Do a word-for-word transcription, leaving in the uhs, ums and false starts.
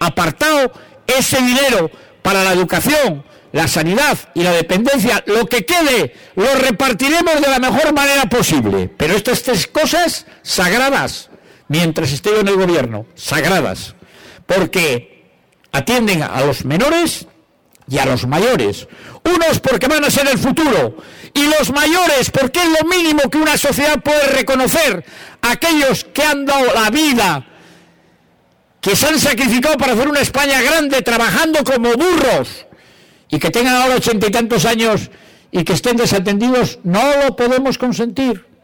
apartado ese dinero para la educación, la sanidad y la dependencia. Lo que quede lo repartiremos de la mejor manera posible, pero estas tres cosas sagradas, mientras esté yo en el gobierno, sagradas, porque atienden a los menores y a los mayores, unos porque van a ser el futuro, y los mayores porque es lo mínimo que una sociedad puede reconocer, aquellos que han dado la vida, que se han sacrificado para hacer una España grande, trabajando como burros, y que tengan ahora ochenta y tantos años y que estén desatendidos. No lo podemos consentir.